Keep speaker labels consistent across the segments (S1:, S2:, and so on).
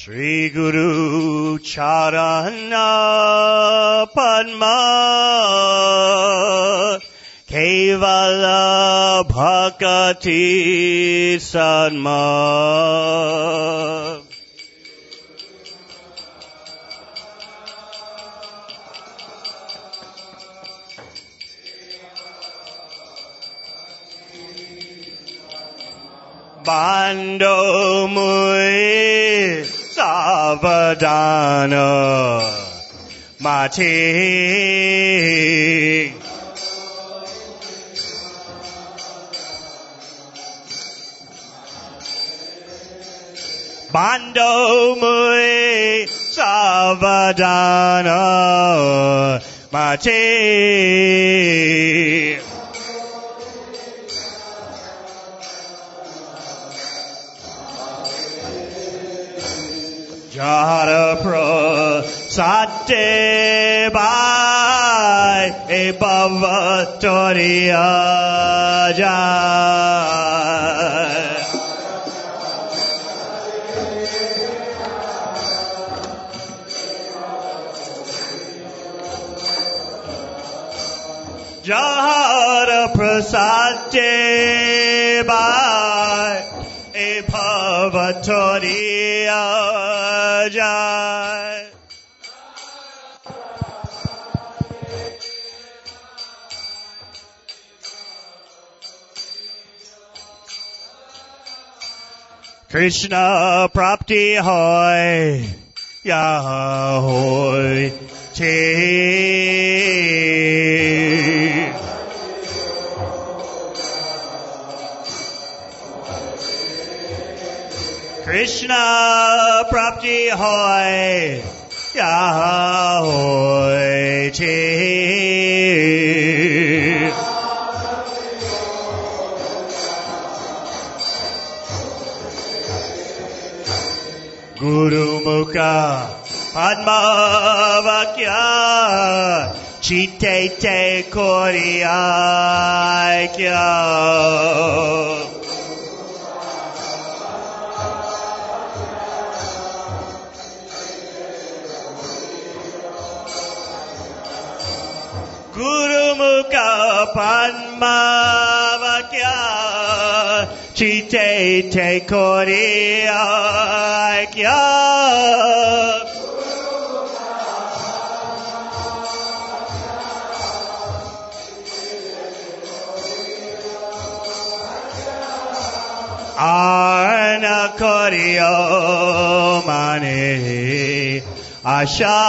S1: Shri Guru Charana Padma Kevala Bhakati Sadma Bando Mui Savadana Mati Bando Mui Savadana Mati Jara Prasate Bhai Bhavatoriya Jai Jara Prasate Bhai Bhavatoriya Jai Krishna Prapti Hoy Yahoy Te Krishna Prapti Hoy Yahoy Te Guru Mukha Padma Vakya Chite Te Koriyakya Guru Mukha Padma Vakya Chite Te Koriyakya Arna Koriyo Mane Asha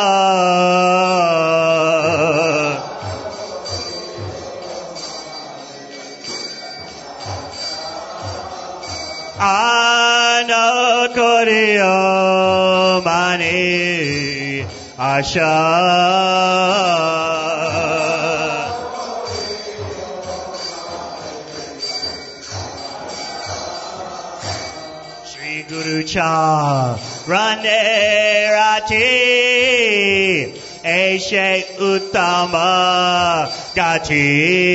S1: Ana Koriyo Mani Asha Shri Guru Charane Rati Eshe Uttama Gati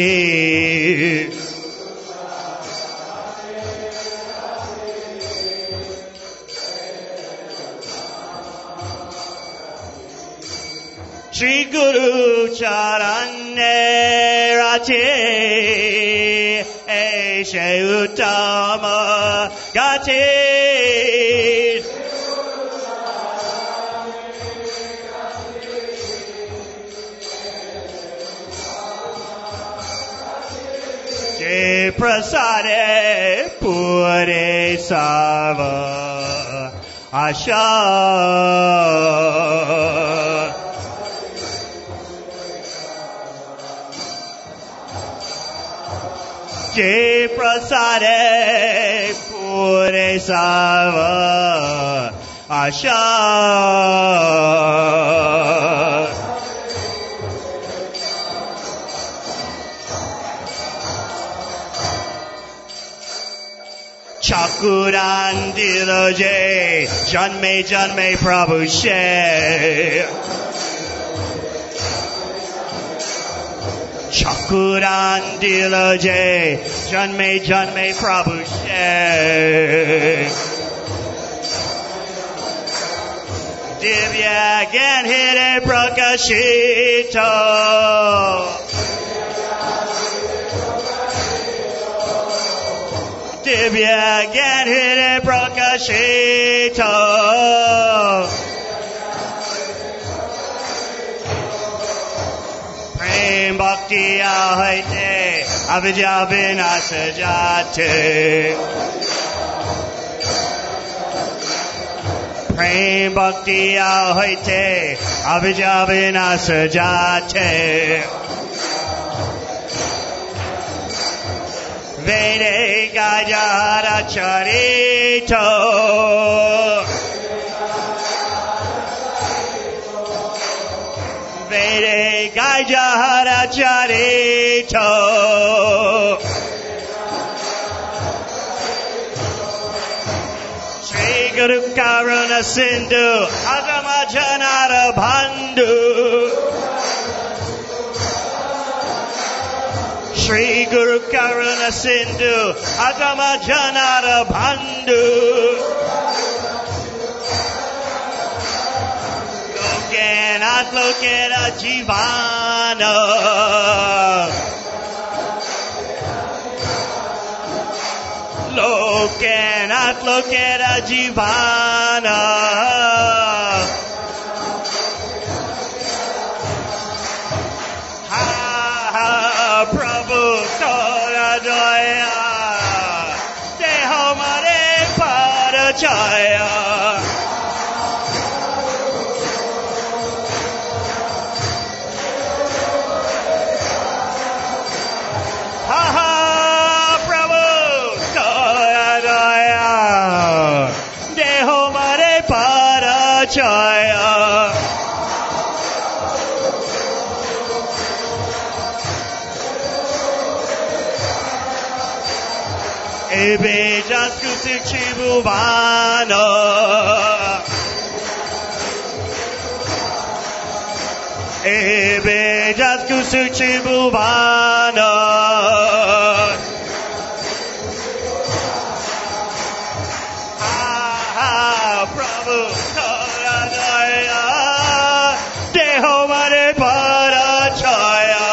S1: Shri Guru Charane Rati Eshe Uttama Gati Jai Prasade Pure Sava Asha Jai Prasade Pure Sava Asha Chakuran Diloje Janme Janme Prabhu She Chakuran Diloje Janme Janme Prabhu She Divya Ganhire Prakashito. Divya Ganhire Prakashito. Prem Bhakti Ahite Avijja Vinasa Jate. Prem Bhakti Ahite Avijja Vinasa Jate. Vede Gajara Charito. Vede Gajara Charito. Sri Guru Karuna Sindhu Agama Janara Bandhu. Sri Guru Karuna Sindhu Agama Janara Bandhu. Lokanath Lokana Jivana. Lokanath Lokana Jivana. Prabhu Tora Jaya Deho Mare Parachaya. Ha ha Prabhu Tora Jaya Deho Mare Parachaya. Ebe Jaskusu Chibuvana. Ebe Jaskusu Chibuvana. Prabhu Taradaya Deho Mare Parachaya.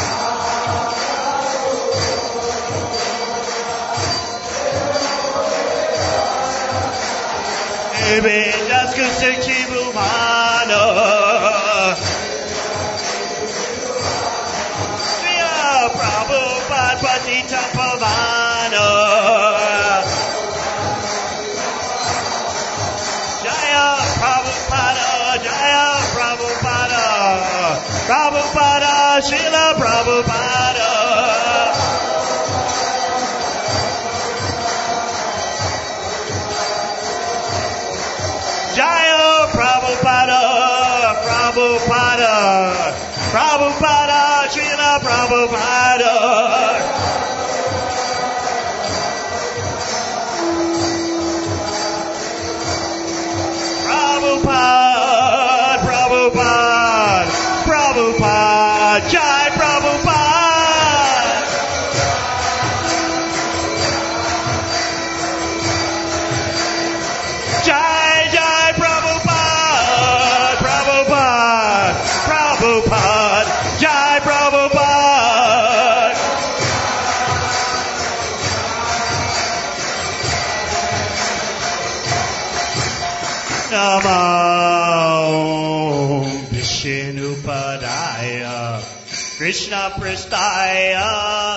S1: Ebe Jaskusu Chibuvana. Prabhupada Patita Pavana. Jaya Prabhupada, Jaya Prabhupada. Prabhupada, Srila Prabhupada. Jaya Prabhupada, Prabhupada. Prabhupada, Srila Prabhupada. Prabhupada, Prabhupada, Prabhupada, Jai Prabhupada. Jai, Jai Prabhupada, Prabhupada, Prabhupada, Jai Prabhupada. Namo Vishnupadaya Krishna Prastaya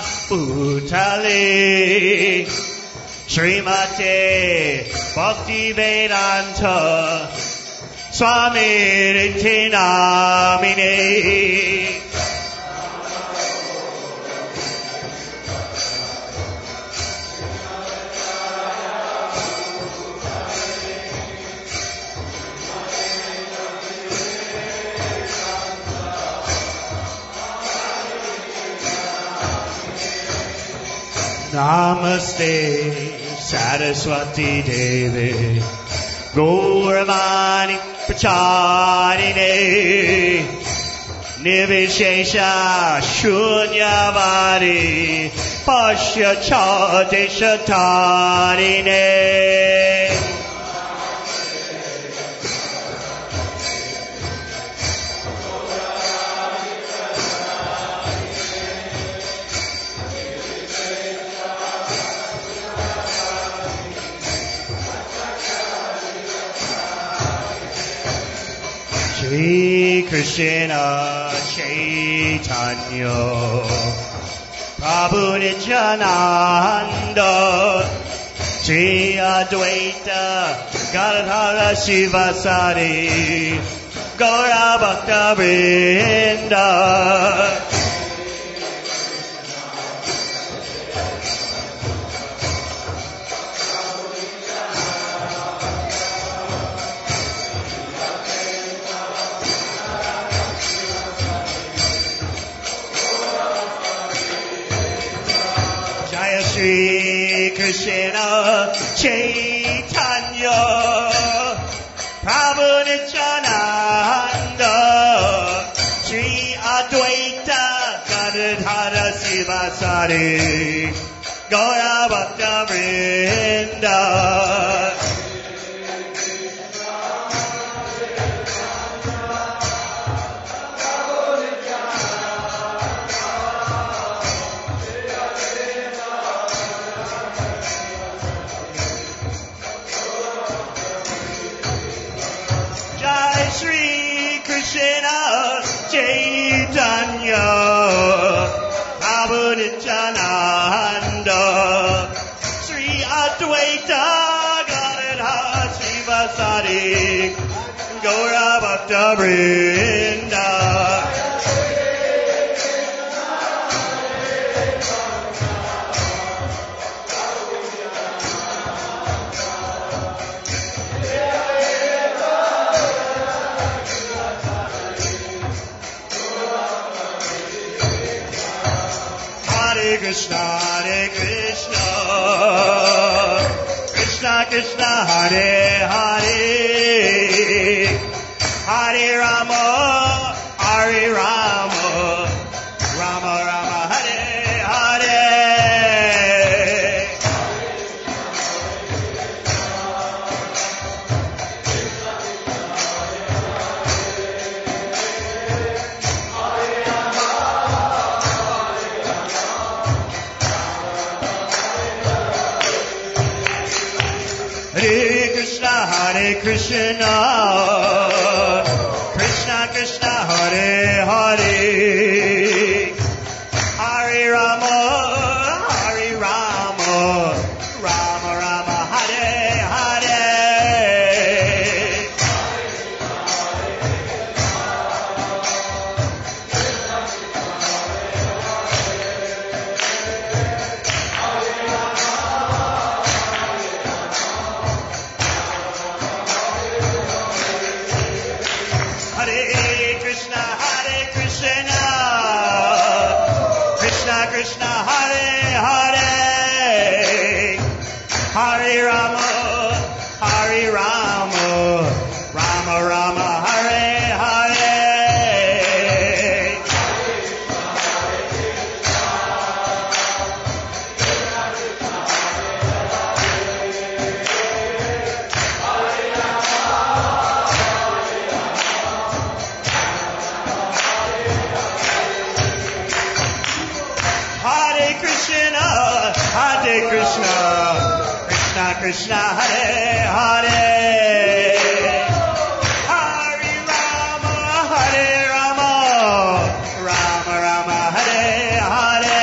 S1: Bhutale Srimate Bhaktivedanta Swami Riti Namine. Namaste Saraswati Devi Gauravani Pracharine Nivishesha Shunyavadi Pashya Chadeshatarine Shri Krishna Chaitanya Prabhu Nityananda Shri Advaita Gadadhara Shivasari Gaura Bhakta Vrinda Shri Krishna Chaitanya Prabhu Nityananda Shri Advaita Gadadhara Shivasari Gaura Bhakta Vrinda Krishna Chaitanya Prabhu Nityananda Sri Advaita Gadadhara Shivasari Gaura Bhakta Vrinda Hare Krishna, Krishna Krishna, Hare Hare, Hare Rama, Hare Rama, Rama Rama, Hare Hare. Hare Krishna, Krishna Krishna, Hare Hare, Hare Rama, Hare Rama, Rama Rama, Hare Hare. Krishna, Hare Hare, Hare Rama, Hare Rama, Rama Rama, Hare Hare. Hare Krishna, Krishna Krishna, Hare Hare, Hare Rama, Hare Rama, Rama Rama, Hare Hare.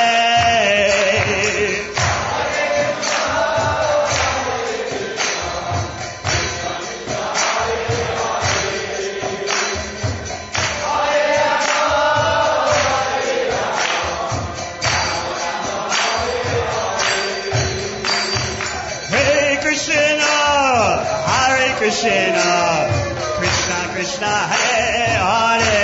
S1: Krishna, Krishna Krishna, Hare Hare,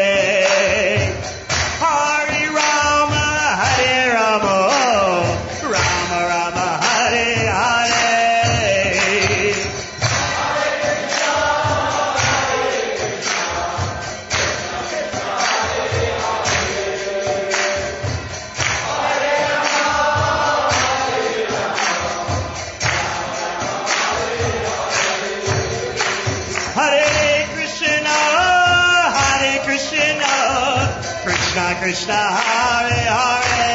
S1: Hare Rama, Hare Rama, Rama Rama, Hare Hare. Krishna Krishna, Hare Hare,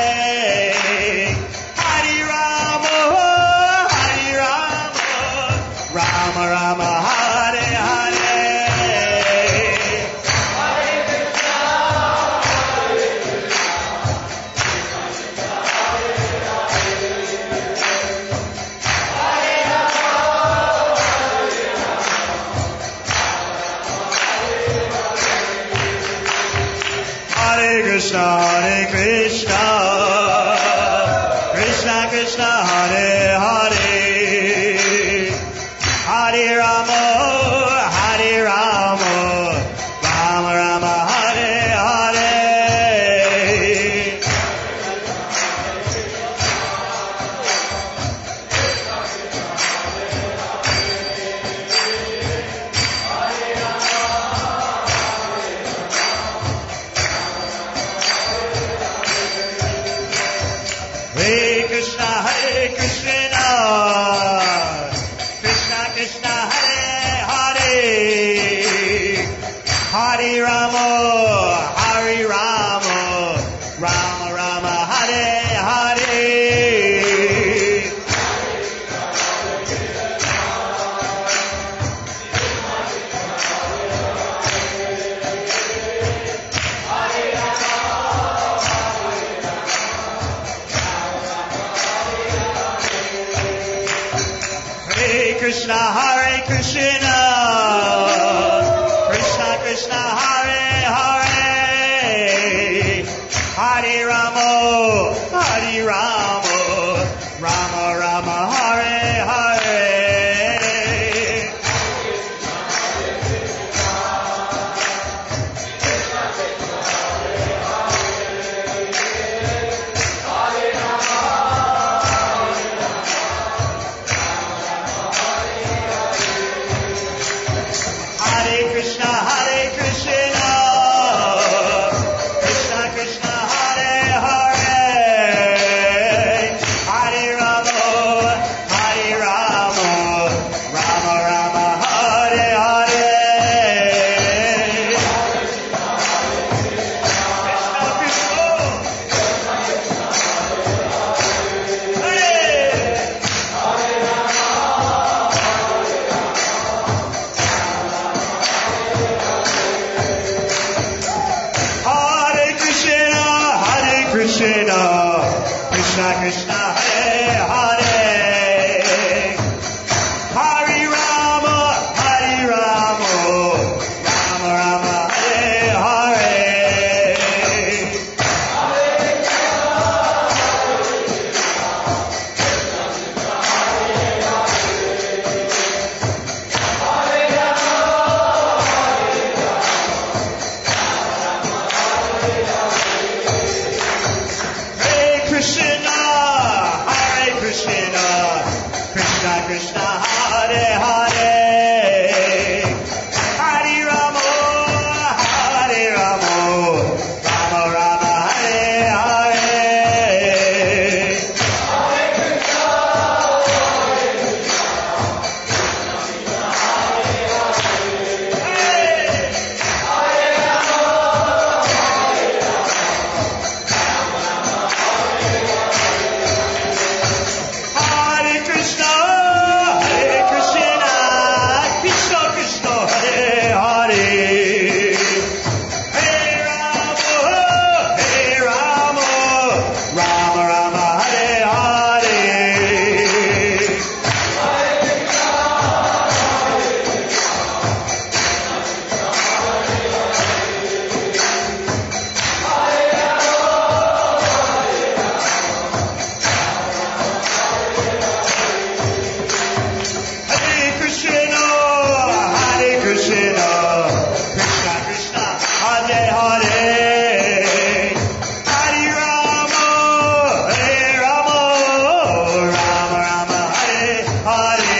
S1: Hare Rama, Hare Rama, Rama Rama, Hare Hare. Krishna, Hare Krishna, Krishna Krishna, Hare Hare, Hare Rama, Hare Rama, Rama Rama, Hare Hare. Hare Krishna, Hare Krishna, Krishna Krishna, Hare Hare, Hare Rama, Hare Rama, Rama Rama, Hare Hare. Hare Krishna, Hare Krishna, Krishna Krishna, Hare Hare, Hare Rama, Hare Rama, Rama Rama, Hare Hare. Hare Krishna, Hare Krishna, Krishna Krishna, Hare Hare, Hare Rama, Hare Rama, Rama Rama, Hare Hare. Krishna Krishna, Hare. Hare Krishna, Hare Krishna, Krishna Krishna, Hare Hare, Hare Rama, Hare Rama, Rama Rama, Hare Hare. Hare Krishna, Hare Krishna, Krishna Krishna, Hare Hare, Hare Rama, Hare Rama, Rama Rama, Hare Hare. Hare Krishna, Hare Krishna, Krishna Krishna, Hare Hare, Hare Rama, Rama Rama, Hare Hare. Hare Krishna, Hare Krishna, Krishna Krishna, Hare Hare, Hare Rama, Rama Rama, Hare Hare.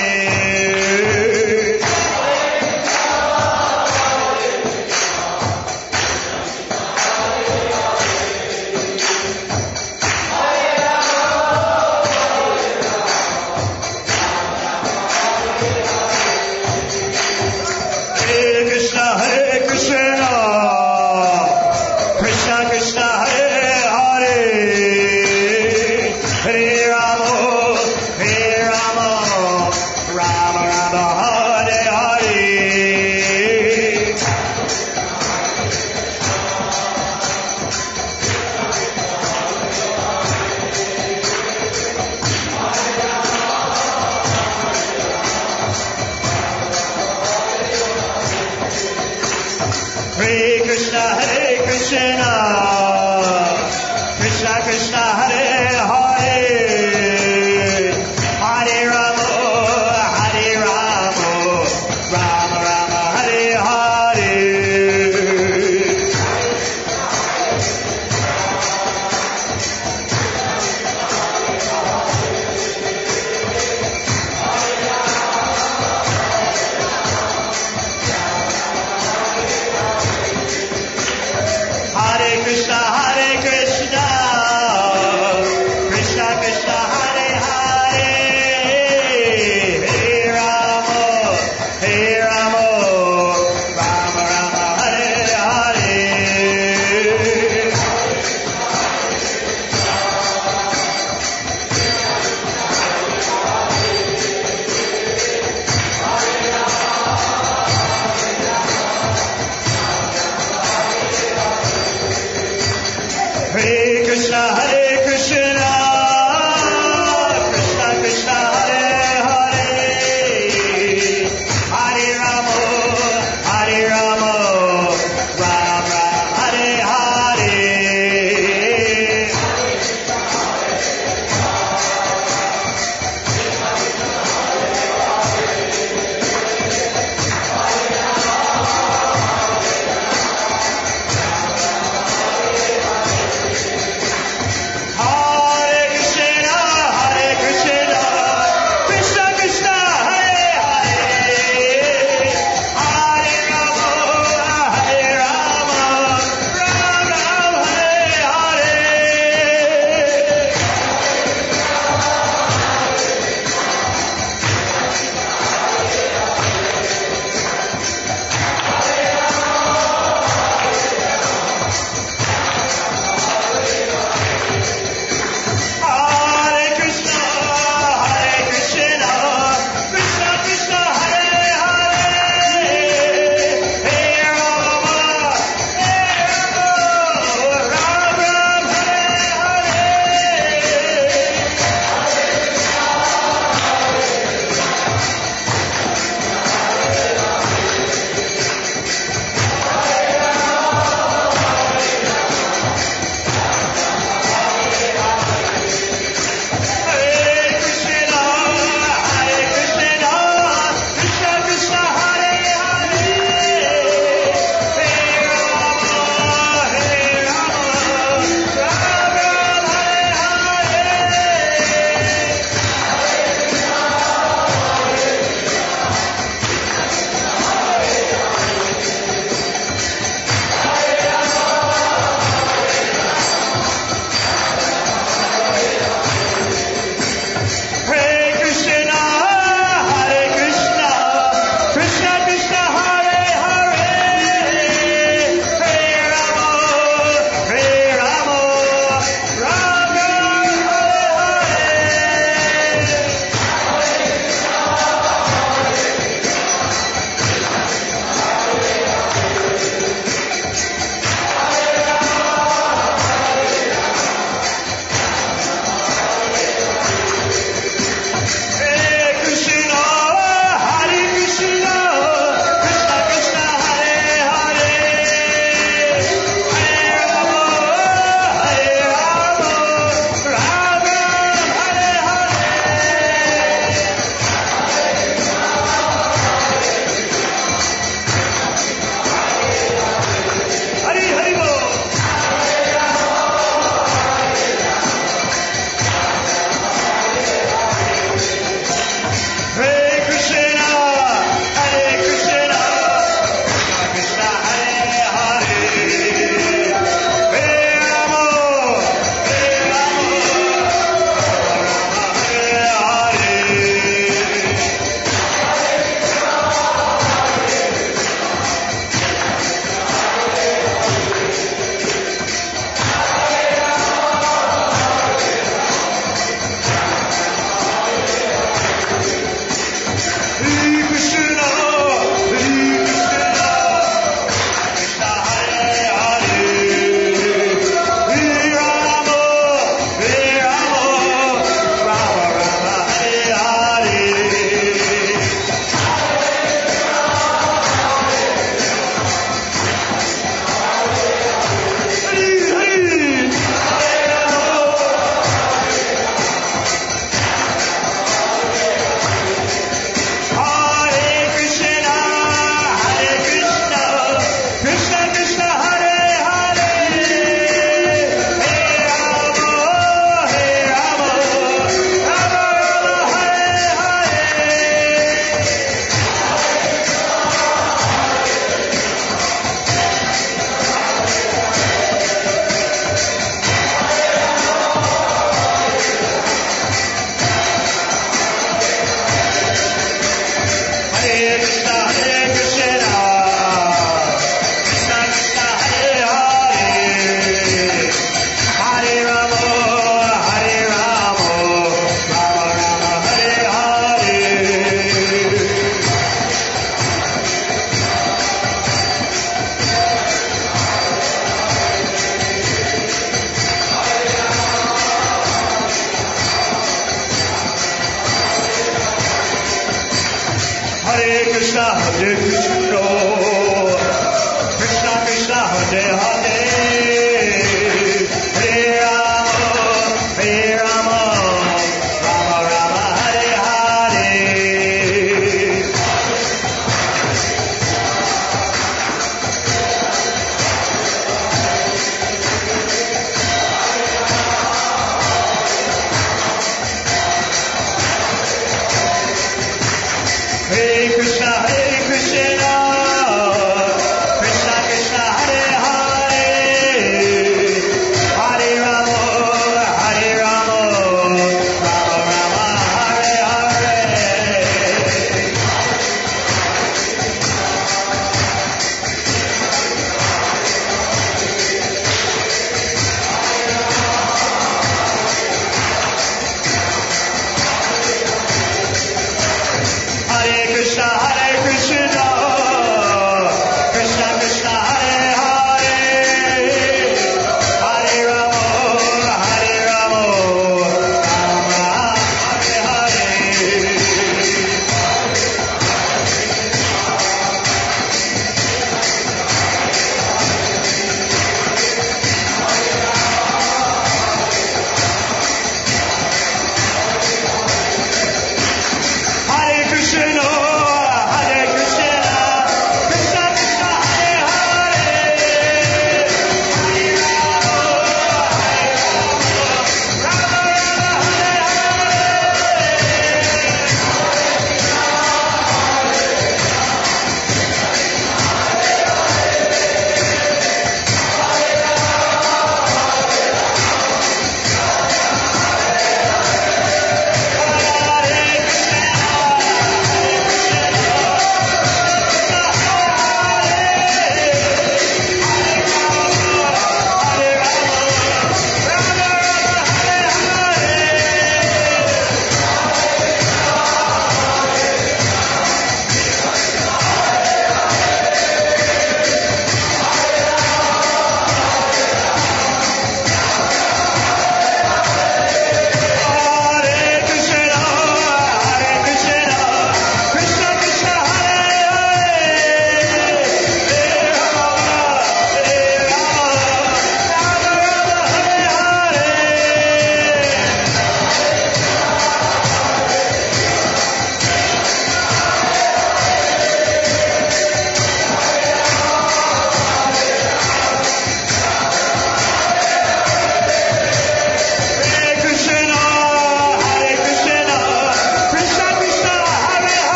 S1: Hare Krishna, Hare Krishna, Krishna Krishna, Hare Hare, Hare Rama, Rama Rama, Hare Hare. Hare Krishna, Hare Krishna,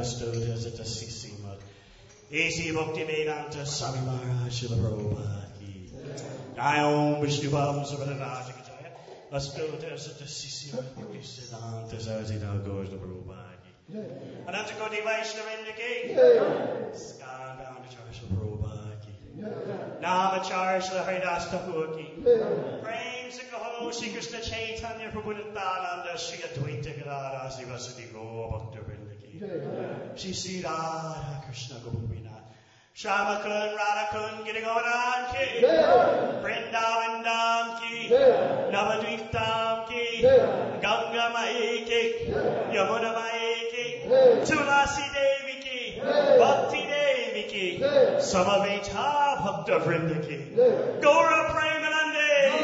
S1: Studas at the Sisima. Easy Bhakti Vedanta Swami Maharaj Srila Prabhupada ki. Jai Om Vishnu Bhavam Subhadanaja ki jaya. Astudas at the Sisima. Siddhanta Sazita Ghosh Prabhupada ki. Ananta Koti Vaishnavinda ki. Skanda Charles Prabhupada ki. Namacharya Srila Haridas Thakur ki. Prem Sikho Shri Krishna Chaitanya Prabhu Nityananda Shri Advaita Gadadhara Srivasati Gaur Bhaktivinoda ki. Shri Sri Radha Krishna Gopinath Shama Kun Radha Kun Giri Govardhan ki. Vrindavan Dham ki. Navadvip Dham ki. Ganga Mai ki. Yamuna Mai ki. Tulasi Devi ki. Bhakti Devi ki. Samaveta Bhakta Vrinda ki. Gaura Premanande.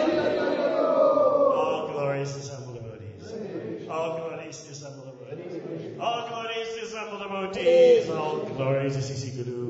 S1: All glories to assembled devotees. All glories to assembled devotees. All glories to assembled devotees. All glories to CC Guru